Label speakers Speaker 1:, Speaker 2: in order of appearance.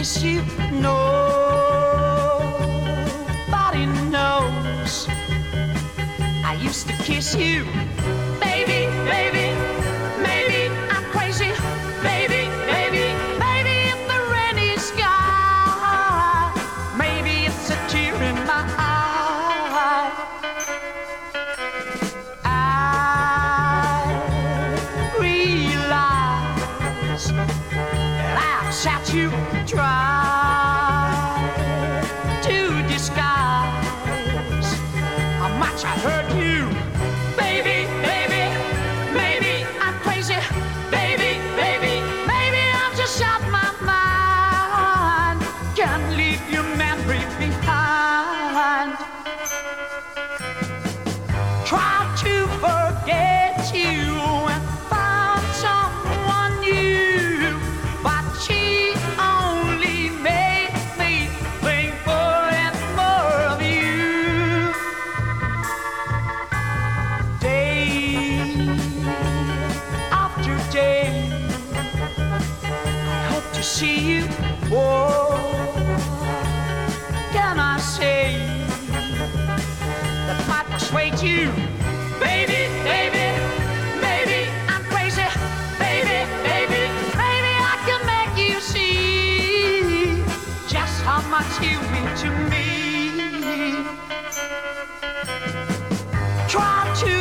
Speaker 1: miss you. Nobody knows. I used to kiss you, baby, baby. Maybe I'm crazy, baby, baby. Maybe it's the rainy sky. Maybe it's a tear in my eye. I realize that I've sat you dry to disguise how much I hurt you, baby, baby. Maybe I'm crazy, baby, baby. Maybe I've just shot my mind. Can't leave your memory behind. Try to forget you and find someone new, but she only made me think more and more of you. Day after day, I hope to see you. What can I say that might persuade you, baby, baby? Maybe I'm crazy, baby, baby. Maybe I can make you see just how much you mean to me. Try to